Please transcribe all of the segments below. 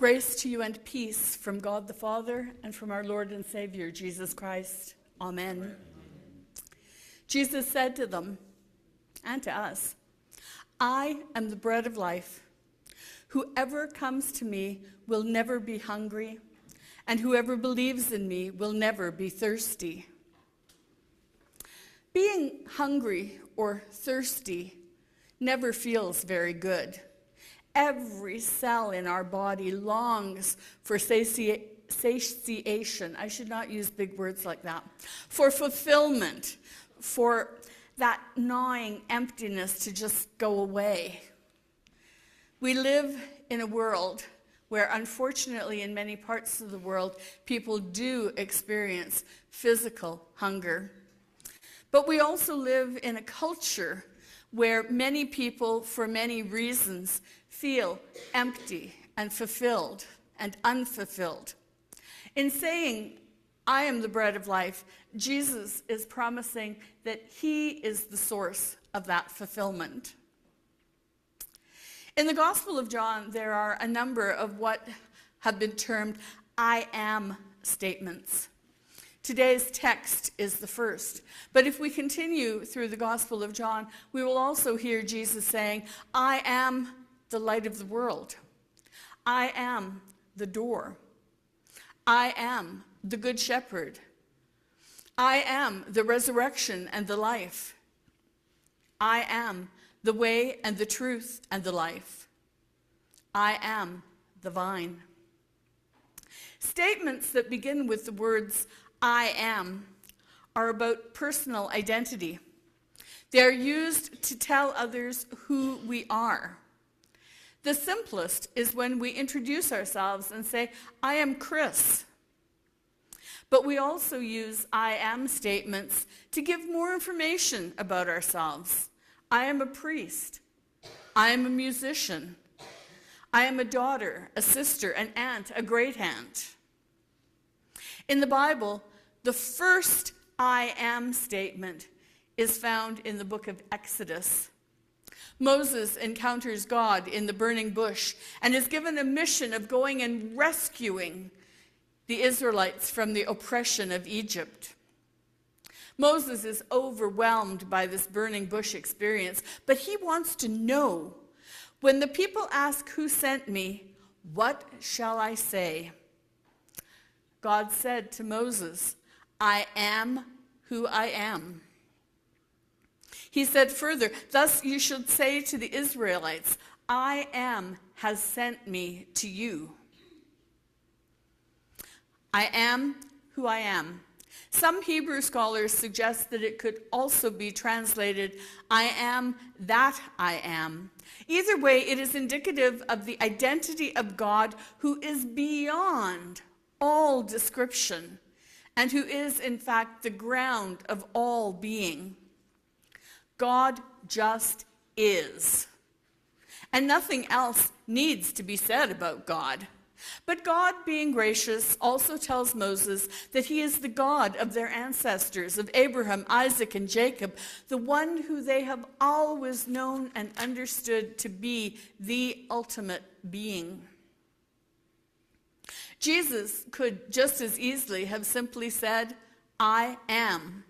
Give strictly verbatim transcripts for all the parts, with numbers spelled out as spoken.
Grace to you and peace from God the Father and from our Lord and Savior, Jesus Christ. Amen. Amen. Jesus said to them, and to us, I am the bread of life. Whoever comes to me will never be hungry, and whoever believes in me will never be thirsty. Being hungry or thirsty never feels very good. Every cell in our body longs for sati- satiation. I should not use big words like that. For fulfillment, for that gnawing emptiness to just go away. We live in a world where, unfortunately, in many parts of the world, people do experience physical hunger. But we also live in a culture where many people, for many reasons, feel empty and fulfilled and unfulfilled. In saying, I am the bread of life, Jesus is promising that he is the source of that fulfillment. In the Gospel of John, there are a number of what have been termed I am statements. Today's text is the first. But if we continue through the Gospel of John, we will also hear Jesus saying, I am the light of the world. I am the door. I am the good shepherd. I am the resurrection and the life. I am the way and the truth and the life. I am the vine. Statements that begin with the words I am are about personal identity. They are used to tell others who we are. The simplest is when we introduce ourselves and say, I am Chris. But we also use I am statements to give more information about ourselves. I am a priest. I am a musician. I am a daughter, a sister, an aunt, a great aunt. In the Bible, the first I am statement is found in the book of Exodus. Moses encounters God in the burning bush and is given a mission of going and rescuing the Israelites from the oppression of Egypt. Moses is overwhelmed by this burning bush experience, but he wants to know, when the people ask who sent me, what shall I say? God said to Moses, I am who I am. He said further, thus you should say to the Israelites, I am has sent me to you. I am who I am. Some Hebrew scholars suggest that it could also be translated, I am that I am. Either way, it is indicative of the identity of God, who is beyond all description and who is, in fact, the ground of all being. God just is. And nothing else needs to be said about God. But God, being gracious, also tells Moses that he is the God of their ancestors, of Abraham, Isaac, and Jacob, the one who they have always known and understood to be the ultimate being. Jesus could just as easily have simply said, I am.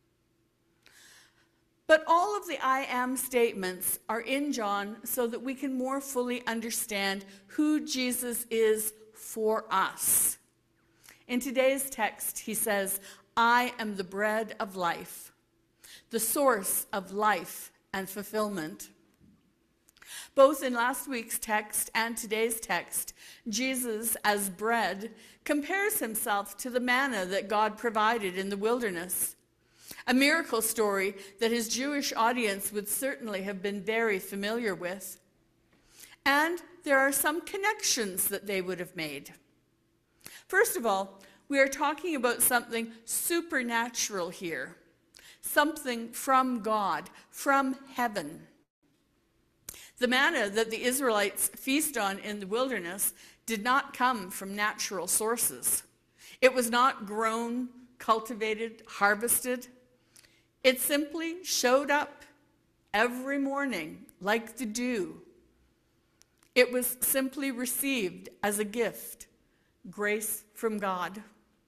But all of the I am statements are in John so that we can more fully understand who Jesus is for us. In today's text, he says, I am the bread of life, the source of life and fulfillment. Both in last week's text and today's text, Jesus, as bread, compares himself to the manna that God provided in the wilderness. A miracle story that his Jewish audience would certainly have been very familiar with. And there are some connections that they would have made. First of all, we are talking about something supernatural here, something from God, from heaven. The manna that the Israelites feast on in the wilderness did not come from natural sources. It was not grown, cultivated, harvested. It simply showed up every morning like the dew. It was simply received as a gift, grace from God.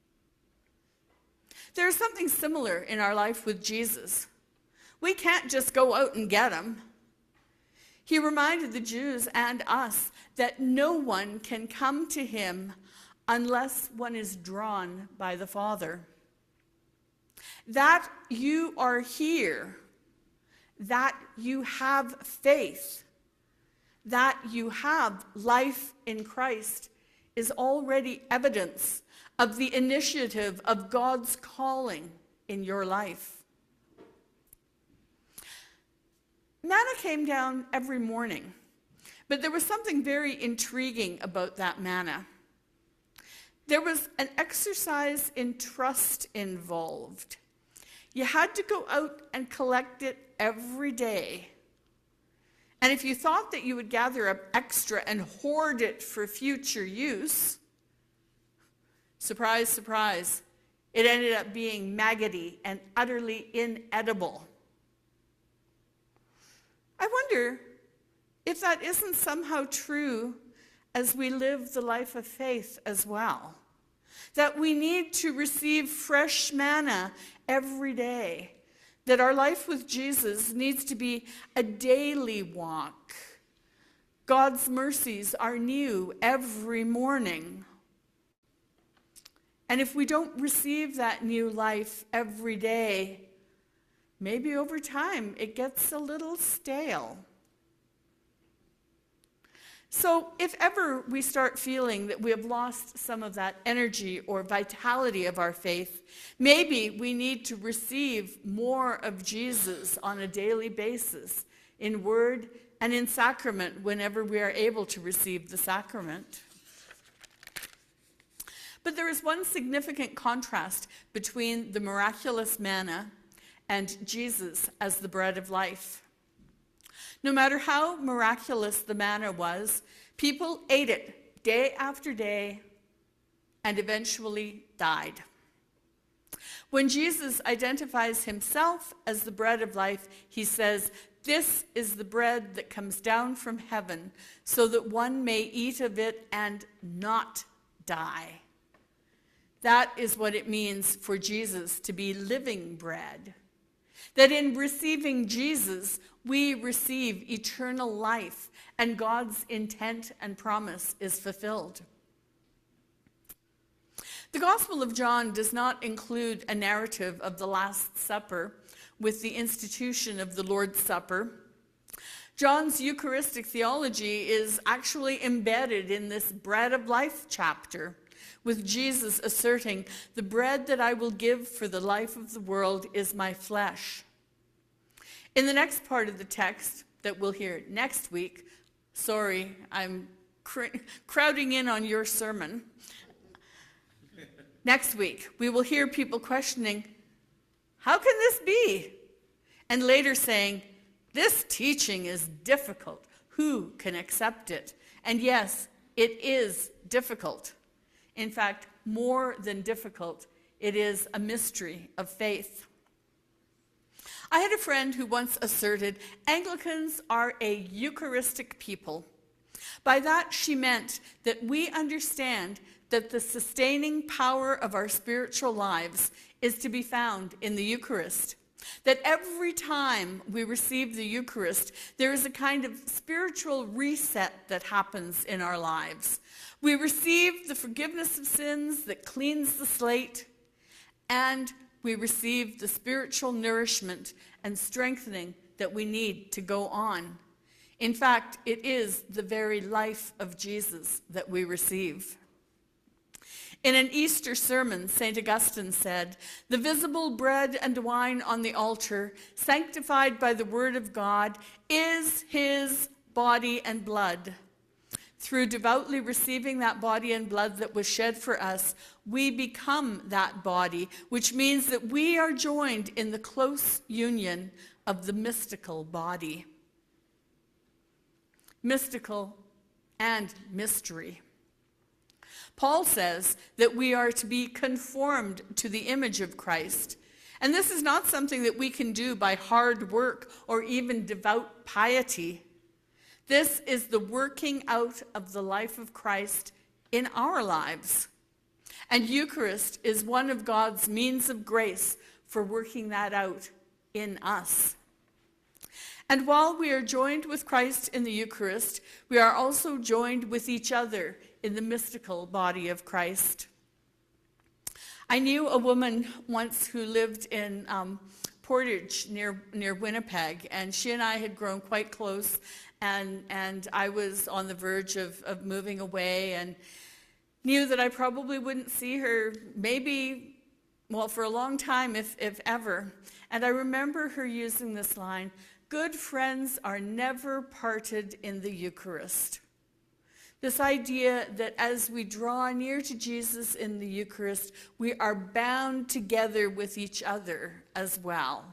There is something similar in our life with Jesus. We can't just go out and get him. He reminded the Jews and us that no one can come to him unless one is drawn by the Father. That you are here, that you have faith, that you have life in Christ is already evidence of the initiative of God's calling in your life. Manna came down every morning, but there was something very intriguing about that manna. There was an exercise in trust involved. You had to go out and collect it every day. And if you thought that you would gather up extra and hoard it for future use, surprise, surprise, it ended up being maggoty and utterly inedible. I wonder if that isn't somehow true as we live the life of faith as well. That we need to receive fresh manna every day. That our life with Jesus needs to be a daily walk. God's mercies are new every morning. And if we don't receive that new life every day, maybe over time it gets a little stale. So if ever we start feeling that we have lost some of that energy or vitality of our faith, maybe we need to receive more of Jesus on a daily basis in word and in sacrament whenever we are able to receive the sacrament. But there is one significant contrast between the miraculous manna and Jesus as the bread of life. No matter how miraculous the manna was, people ate it day after day and eventually died. When Jesus identifies himself as the bread of life, he says, "This is the bread that comes down from heaven, so that one may eat of it and not die." That is what it means for Jesus to be living bread. That in receiving Jesus, we receive eternal life, and God's intent and promise is fulfilled. The Gospel of John does not include a narrative of the Last Supper with the institution of the Lord's Supper. John's Eucharistic theology is actually embedded in this bread of life chapter, with Jesus asserting, "The bread that I will give for the life of the world is my flesh." In the next part of the text that we'll hear next week, sorry, I'm cr- crowding in on your sermon. Next week, we will hear people questioning, "How can this be?" And later saying, "This teaching is difficult. Who can accept it?" And yes, it is difficult. In fact, more than difficult, it is a mystery of faith. I had a friend who once asserted, Anglicans are a Eucharistic people. By that, she meant that we understand that the sustaining power of our spiritual lives is to be found in the Eucharist. That every time we receive the Eucharist, there is a kind of spiritual reset that happens in our lives. We receive the forgiveness of sins that cleans the slate, and we receive the spiritual nourishment and strengthening that we need to go on. In fact, it is the very life of Jesus that we receive. In an Easter sermon, Saint Augustine said, "The visible bread and wine on the altar, sanctified by the word of God, is his body and blood. Through devoutly receiving that body and blood that was shed for us, we become that body, which means that we are joined in the close union of the mystical body." Mystical and mystery. Paul says that we are to be conformed to the image of Christ. And this is not something that we can do by hard work or even devout piety. This is the working out of the life of Christ in our lives. And Eucharist is one of God's means of grace for working that out in us. And while we are joined with Christ in the Eucharist, we are also joined with each other in the mystical body of Christ. I knew a woman once who lived in um, Portage near near Winnipeg, and she and I had grown quite close, and and I was on the verge of, of moving away, and knew that I probably wouldn't see her maybe, well, for a long time, if if ever. And I remember her using this line, "Good friends are never parted in the Eucharist." This idea that as we draw near to Jesus in the Eucharist, we are bound together with each other as well.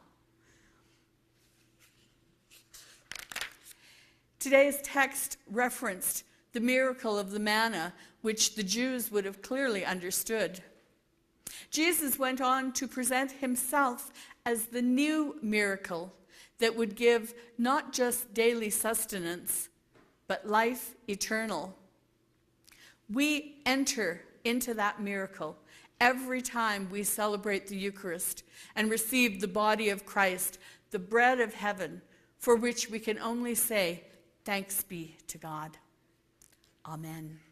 Today's text referenced the miracle of the manna, which the Jews would have clearly understood. Jesus went on to present himself as the new miracle that would give not just daily sustenance, but life eternal. We enter into that miracle every time we celebrate the Eucharist and receive the body of Christ, the bread of heaven, for which we can only say, thanks be to God. Amen.